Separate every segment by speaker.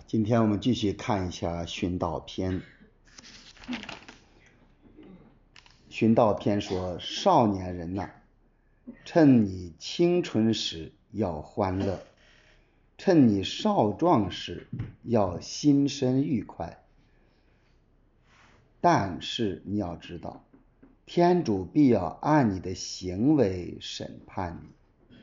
Speaker 1: 今天我们继续看一下殉道篇。殉道篇说，少年人呐，趁你青春时要欢乐，趁你少壮时要心生愉快。但是你要知道，天主必要按你的行为审判你。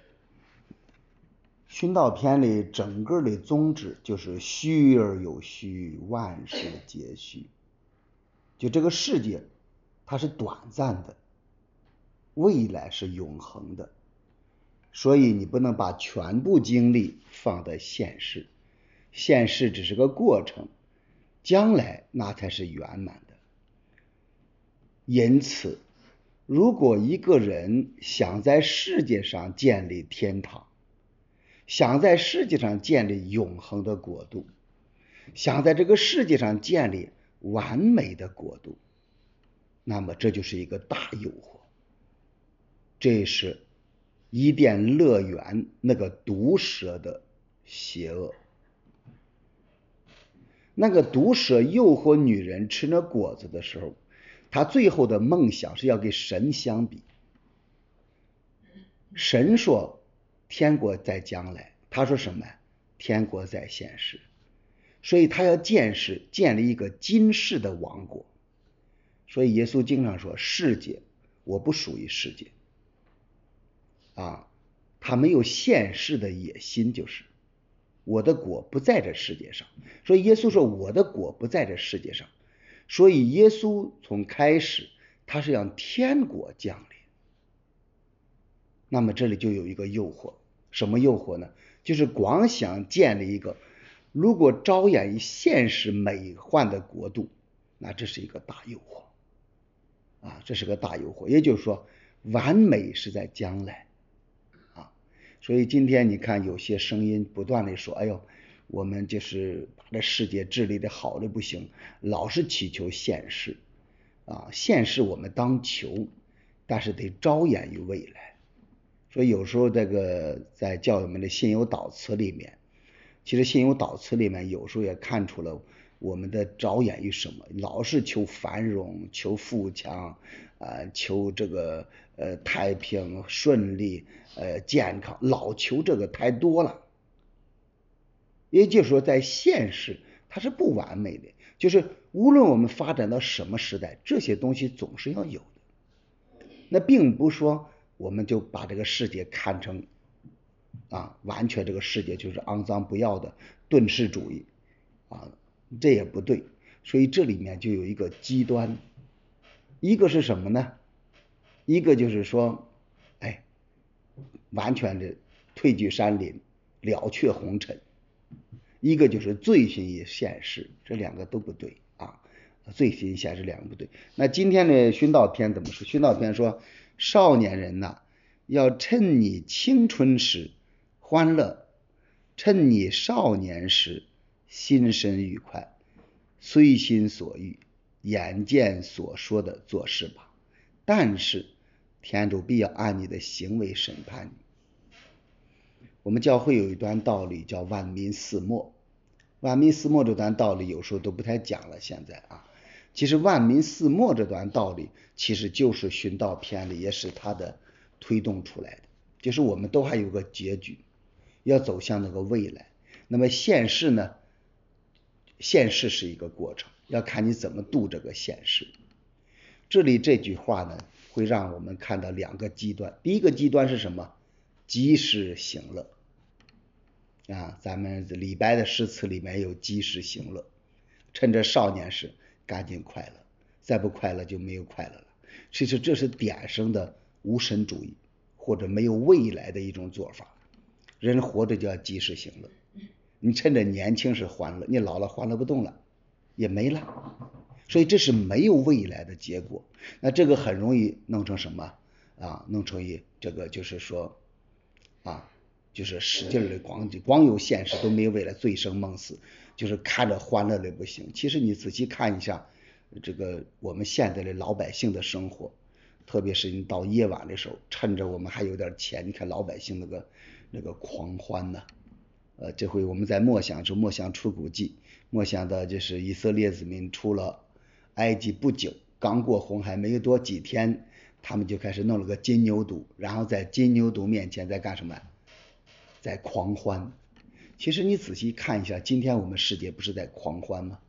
Speaker 1: 殉道篇里整个的宗旨就是虚而有虚，万事皆虚。就这个世界它是短暂的，未来是永恒的，所以你不能把全部精力放在现世，现世只是个过程，将来那才是圆满的。因此，如果一个人想在世界上建立天堂，想在世界上建立永恒的国度，想在这个世界上建立完美的国度，那么这就是一个大诱惑。这是伊甸乐园那个毒蛇的邪恶。那个毒蛇诱惑女人吃那果子的时候，他最后的梦想是要跟神相比。神说天国在将来，他说什么？天国在现世。所以他要建立一个今世的王国。所以耶稣经常说，世界，我不属于世界他没有现世的野心，就是我的国不在这世界上。所以耶稣说我的国不在这世界上。所以耶稣从开始他是让天国降临。那么这里就有一个诱惑，什么诱惑呢？就是光想建立一个如果着眼于现实美幻的国度，那这是一个大诱惑这是个大诱惑。也就是说，完美是在将来所以今天你看有些声音不断的说，哎呦，我们就是把这世界治理的好的不行，老是祈求现世现世我们当求，但是得着眼于未来。所以有时候这个在教友们的信友祷词里面，其实信友祷词里面有时候也看出了我们的着眼于什么，老是求繁荣，求富强求这个太平顺利健康，老求这个太多了。也就是说在现实它是不完美的，就是无论我们发展到什么时代，这些东西总是要有的。那并不说我们就把这个世界看成完全这个世界就是肮脏不要的顿世主义这也不对。所以这里面就有一个极端，一个是什么呢？一个就是说完全的退居山林，了却红尘；一个就是醉心于现实，这两个都不对醉心于现实两个不对。那今天的殉道篇怎么说？殉道篇说，少年人呐，要趁你青春时欢乐，趁你少年时心生愉快，随心所欲，眼见所说的做事吧。但是天主必要按你的行为审判你。我们教会有一段道理叫万民四末，万民四末这段道理有时候都不太讲了现在其实万民四末这段道理其实就是殉道篇里也是他的推动出来的，就是我们都还有个结局，要走向那个未来。那么现世呢，现世是一个过程，要看你怎么度这个现世。这里这句话呢会让我们看到两个极端。第一个极端是什么？及时行乐咱们李白的诗词里面有及时行乐，趁着少年时赶紧快乐，再不快乐就没有快乐了。其实这是典型的无神主义或者没有未来的一种做法。人活着就要及时行乐，你趁着年轻时欢乐，你老了欢乐不动了也没了，所以这是没有未来的结果。那这个很容易弄成什么弄成这个就是说就是使劲的光有现实都没有未来，醉生梦死，就是看着欢乐的不行。其实你仔细看一下这个我们现在的老百姓的生活，特别是你到夜晚的时候，趁着我们还有点钱，你看老百姓那个狂欢这回我们在默想出谷记，默想的就是以色列子民出了埃及不久，刚过红海没有多几天，他们就开始弄了个金牛犊，然后在金牛犊面前在干什么？在狂欢。其实你仔细看一下，今天我们世界不是在狂欢吗？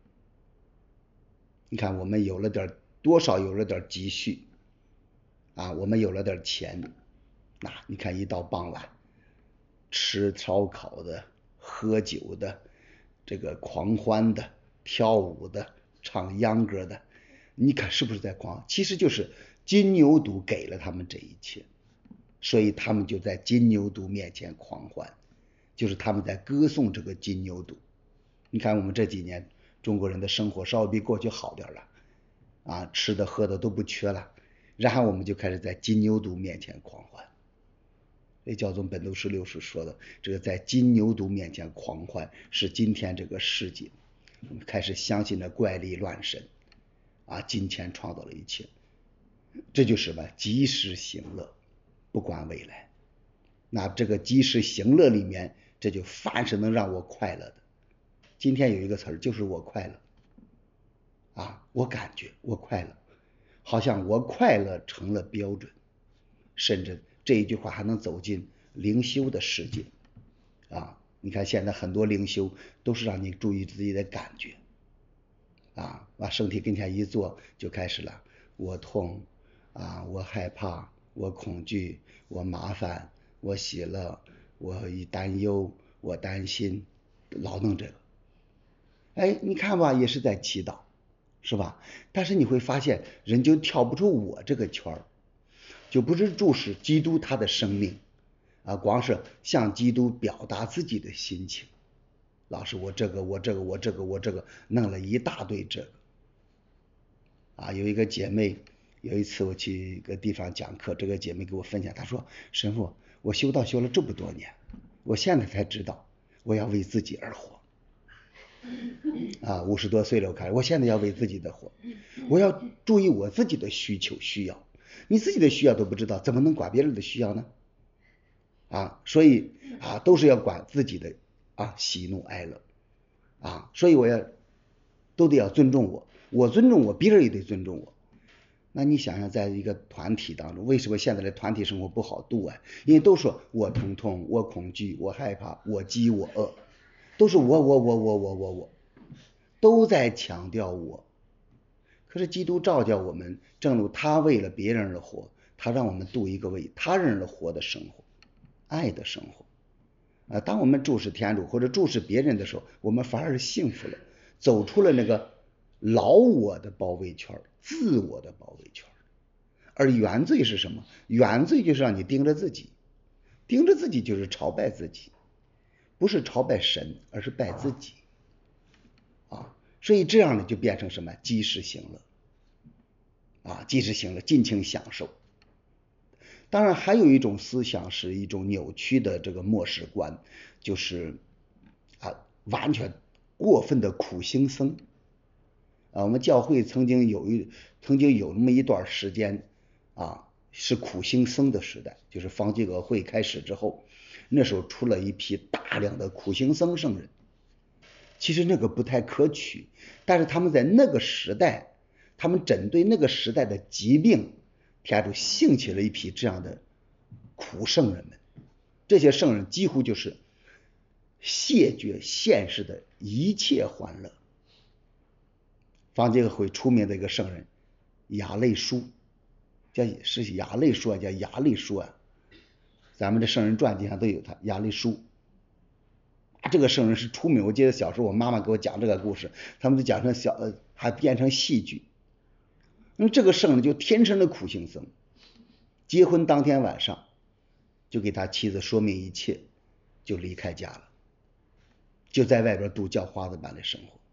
Speaker 1: 你看我们有了点多少有了点积蓄啊，我们有了点钱，你看一到傍晚吃烧烤的、喝酒的、这个狂欢的、跳舞的、唱秧歌的，你看是不是在狂？其实就是金牛犊给了他们这一切，所以他们就在金牛犊面前狂欢，就是他们在歌颂这个金牛犊。你看我们这几年中国人的生活稍微比过去好点了啊，吃的喝的都不缺了，然后我们就开始在金牛犊面前狂欢。这教宗本笃十六世说的，这个在金牛犊面前狂欢是今天这个世界我们开始相信了怪力乱神啊，金钱创造了一切，这就是什么？及时行乐，不管未来。那这个及时行乐里面，这就凡是能让我快乐的。今天有一个词儿，就是我快乐啊，我感觉我快乐，好像我快乐成了标准，甚至这一句话还能走进灵修的世界啊。你看现在很多灵修都是让你注意自己的感觉啊，往身体跟前一坐就开始了，我痛啊，我害怕，我恐惧，我麻烦，我喜乐，我担忧，我担心，老弄这个。哎，你看吧，也是在祈祷，是吧？但是你会发现，人就跳不出我这个圈儿，就不是注视基督他的生命啊，光是向基督表达自己的心情。老师，我这个，弄了一大堆这个啊。有一个姐妹，有一次我去一个地方讲课，这个姐妹给我分享，她说：“神父，我修道修了这么多年，我现在才知道我要为自己而活。”啊，50多岁了，我现在要为自己的活，我要注意我自己的需求需要。你自己的需要都不知道，怎么能管别人的需要呢？啊，所以啊，都是要管自己的啊喜怒哀乐啊，所以都得要尊重我，我尊重我，别人也得尊重我。那你想想，在一个团体当中，为什么现在的团体生活不好度啊？因为都说我疼痛，我恐惧，我害怕，我饥我饿，都是我，都在强调我。可是基督召叫我们，正如他为了别人而活，他让我们度一个为他人而活的生活，爱的生活。当我们注视天主或者注视别人的时候，我们反而是幸福了，走出了那个老我的包围圈，自我的包围圈。而原罪是什么？原罪就是让你盯着自己，盯着自己就是朝拜自己，不是朝拜神，而是拜自己啊。所以这样呢，就变成什么？及时行乐啊，及时行乐，尽情享受。当然还有一种思想是一种扭曲的这个末世观，就是完全过分的苦行僧啊。我们教会曾经有那么一段时间啊，是苦行僧的时代，就是方济各会开始之后，那时候出了一批大量的苦行僧圣人。其实那个不太可取，但是他们在那个时代，他们针对那个时代的疾病，天主兴起了一批这样的苦圣人们。这些圣人几乎就是谢绝现实的一切欢乐。方济各会出名的一个圣人雅类舒，是雅类舒啊，叫雅类舒啊，咱们的圣人传记上都有他，雅类舒。这个圣人是出名，我记得小时候我妈妈给我讲这个故事，他们就讲成还变成戏剧。那么这个圣人就天生的苦行僧，结婚当天晚上就给他妻子说明一切，就离开家了，就在外边度叫花子般的生活。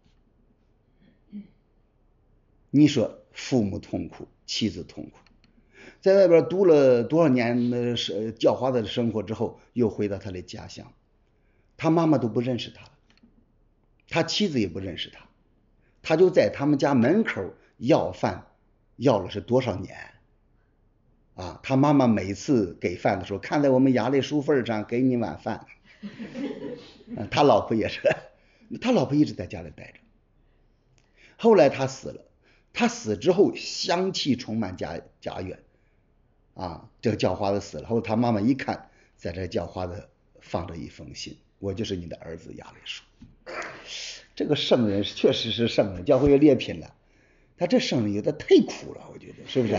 Speaker 1: 你说父母痛苦，妻子痛苦，在外边度了多少年的叫花子的生活之后，又回到他的家乡，他妈妈都不认识他，他妻子也不认识他，他就在他们家门口要饭，要了是多少年啊？他妈妈每次给饭的时候，看在我们雅类舒份上给你碗饭他老婆也是，他老婆一直在家里待着。后来他死了，他死之后香气充满家园啊，这个叫花子死了后，他妈妈一看，在这叫花子放着一封信，我就是你的儿子亚里士。这个圣人确实是圣人，教会有劣品了。他这圣人有点太苦了，我觉得是不是？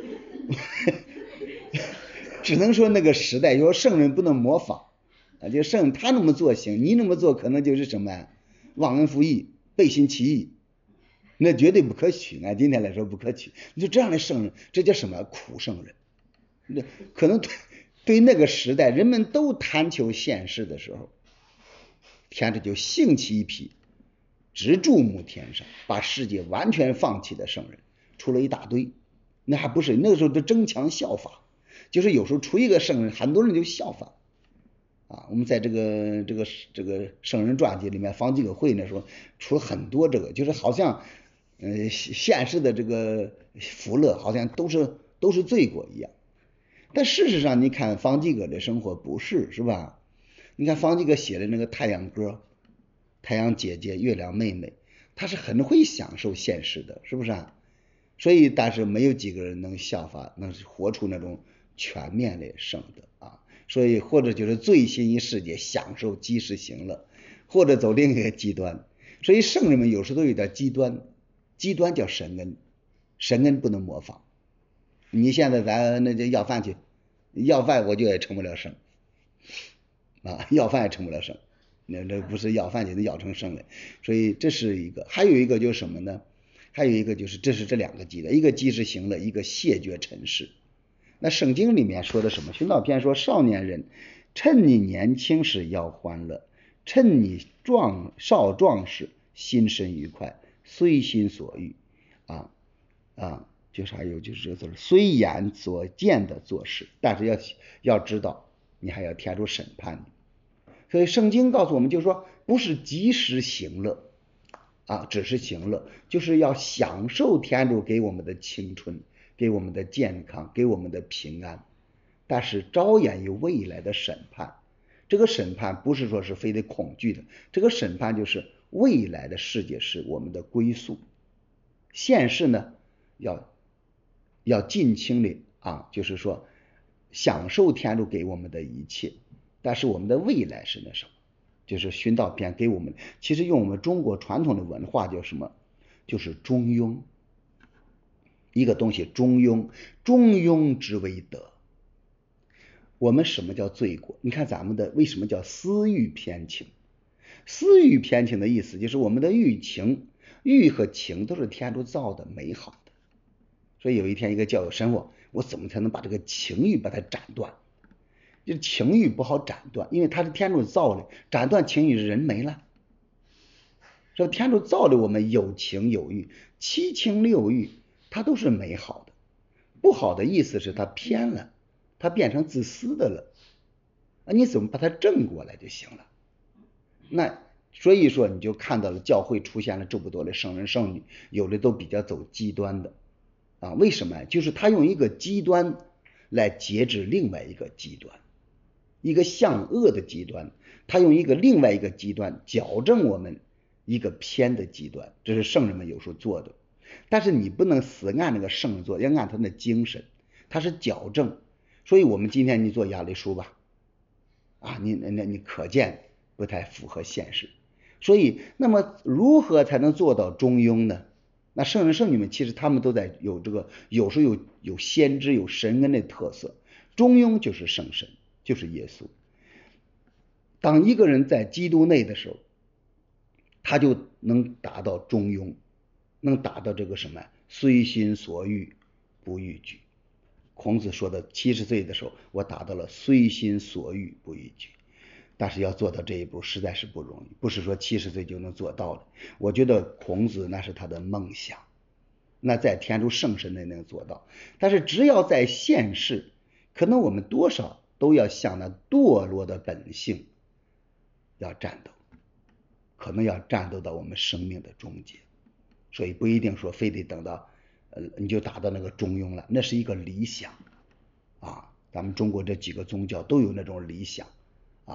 Speaker 1: 只能说那个时代，说圣人不能模仿啊，就圣人他那么做行，你那么做可能就是什么忘恩负义、背信弃义，那绝对不可取。按今天来说不可取。你说这样的圣人，这叫什么苦圣人？那可能对那个时代人们都贪求现世的时候，天这就兴起一批只注目天上，把世界完全放弃的圣人，出了一大堆。那还不是那个时候都争强效法，就是有时候出一个圣人，很多人就效仿啊。我们在这个圣人传记里面，方济各会那时候出了很多这个，就是好像现世的这个福乐好像都是罪过一样。但事实上你看方济各的生活不是吧？你看方济各写的那个太阳歌，太阳姐姐月亮妹妹，他是很会享受现实的，是不是啊？所以但是没有几个人能效法，能活出那种全面的圣德啊。所以或者就是醉心于世界，享受及时行乐，或者走另一个极端。所以圣人们有时都有点极端，极端叫神恩，神恩不能模仿。你现在咱那就要饭去，要饭我就也成不了圣啊，要饭也成不了圣，那不是要饭就能要成圣的。所以这是一个，还有一个就是什么呢？还有一个就是这是这两个极的，一个及时行乐，一个谢绝尘世。那圣经里面说的什么？训导篇说，少年人，趁你年轻时要欢乐，趁你少壮时心神愉快，随心所欲啊。就是还有就是随眼所见的做事，但是要知道你还要天主审判你。所以圣经告诉我们，就是说不是及时行乐啊，只是行乐，就是要享受天主给我们的青春，给我们的健康，给我们的平安。但是着眼于未来的审判，这个审判不是说是非得恐惧的，这个审判就是未来的世界是我们的归宿。现世呢要尽情的啊，就是说享受天主给我们的一切，但是我们的未来是那什么？就是训道篇给我们，其实用我们中国传统的文化叫什么？就是中庸。一个东西中庸，中庸之为德。我们什么叫罪过？你看咱们的为什么叫私欲偏情？私欲偏情的意思就是我们的欲和情都是天主造的美好的。所以有一天一个教友神父，我怎么才能把这个情欲把它斩断？就情欲不好斩断，因为它是天主造的，斩断情欲人没了。说天主造的我们有情有欲，七情六欲它都是美好的，不好的意思是它偏了，它变成自私的了。你怎么把它正过来就行了？那所以说你就看到了教会出现了这么多的圣人圣女，有的都比较走极端的啊。为什么？就是他用一个极端来节制另外一个极端，一个向恶的极端，他用另外一个极端矫正我们一个偏的极端，这是圣人们有时候做的。但是你不能死按那个圣人做，要按他的精神，他是矫正。所以我们今天你做亚里书吧，啊，你可见不太符合现实。所以那么如何才能做到中庸呢？那圣人圣女们其实他们都在有这个，有时候有先知有神恩的特色。中庸就是圣神，就是耶稣。当一个人在基督内的时候，他就能达到中庸，能达到这个什么随心所欲不逾矩。孔子说的70岁的时候，我达到了随心所欲不逾矩。但是要做到这一步实在是不容易，不是说70岁就能做到的。我觉得孔子那是他的梦想，那在天主圣神内能做到。但是只要在现世，可能我们多少都要向那堕落的本性要战斗，可能要战斗到我们生命的终结。所以不一定说非得等到你就达到那个中庸了，那是一个理想啊。咱们中国这几个宗教都有那种理想啊。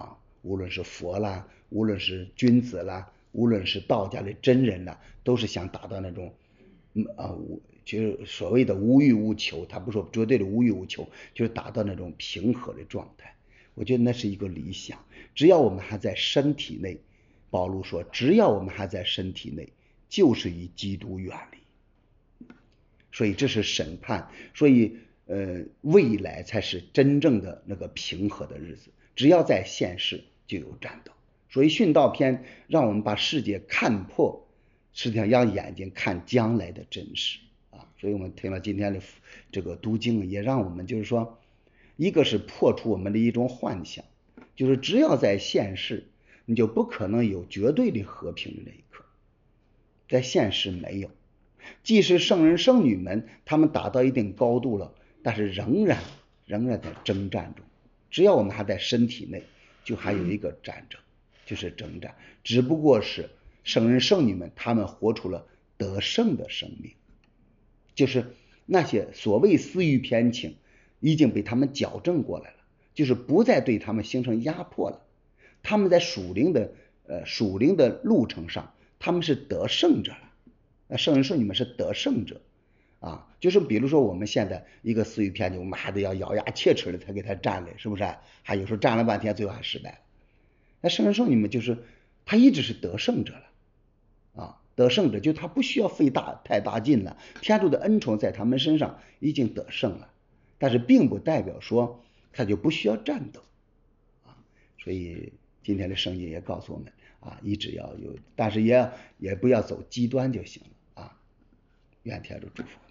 Speaker 1: 无论是佛啦，无论是君子啦，无论是道家的真人啦，都是想达到那种就是所谓的无欲无求，他不说绝对的无欲无求，就是达到那种平和的状态。我觉得那是一个理想。只要我们还在身体内，保禄说，只要我们还在身体内，就是与基督远离。所以这是审判，所以未来才是真正的那个平和的日子。只要在现世就有战斗。所以殉道篇让我们把世界看破，实际上让眼睛看将来的真实啊。所以我们听了今天的这个读经，也让我们就是说，一个是破除我们的一种幻想，就是只要在现世，你就不可能有绝对的和平的那一刻，在现实没有。即使圣人圣女们他们达到一定高度了，但是仍然在征战中。只要我们还在身体内，就还有一个战争，就是征战。只不过是圣人圣女们他们活出了得胜的生命，就是那些所谓私欲偏情已经被他们矫正过来了，就是不再对他们形成压迫了。他们在属灵的路程上，他们是得胜者了。圣人圣女们是得胜者啊，就是比如说我们现在一个私欲偏情，我们还得要咬牙切齿的才给他站来，是不是？还有时候站了半天，最后还失败了。那圣人圣女们就是他一直是得胜者了啊，得胜者就他不需要费太大劲了，天主的恩宠在他们身上已经得胜了，但是并不代表说他就不需要战斗啊。所以今天的圣经也告诉我们啊，一直要有，但是也不要走极端就行了啊。愿天主祝福。